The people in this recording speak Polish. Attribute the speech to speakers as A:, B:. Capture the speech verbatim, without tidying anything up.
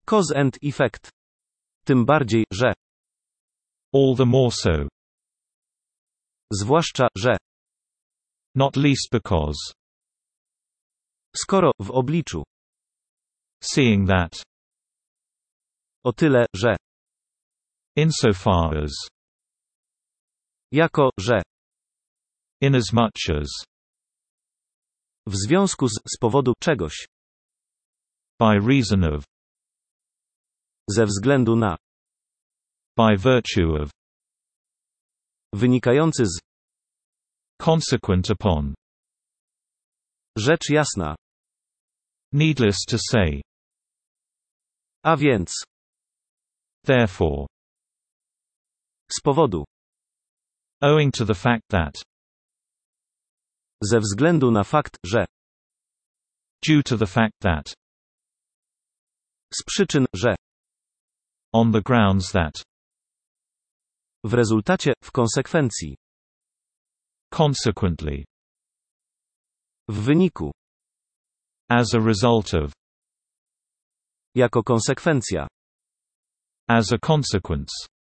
A: Cause and effect. Tym bardziej, że.
B: All the more so.
A: Zwłaszcza, że.
B: Not least because.
A: Skoro, w obliczu.
B: Seeing that.
A: O tyle, że.
B: Insofar as.
A: Jako, że.
B: Inasmuch as.
A: W związku z, z powodu czegoś.
B: By reason of.
A: Ze względu na.
B: By virtue of.
A: Wynikający z.
B: Consequent upon.
A: Rzecz jasna.
B: Needless to say.
A: A więc.
B: Therefore.
A: Z powodu.
B: Owing to the fact that.
A: Ze względu na fakt, że.
B: Due to the fact that.
A: Z przyczyn, że.
B: On the grounds that.
A: W rezultacie, w konsekwencji.
B: Consequently.
A: W wyniku.
B: As a result of.
A: Jako konsekwencja.
B: As a consequence.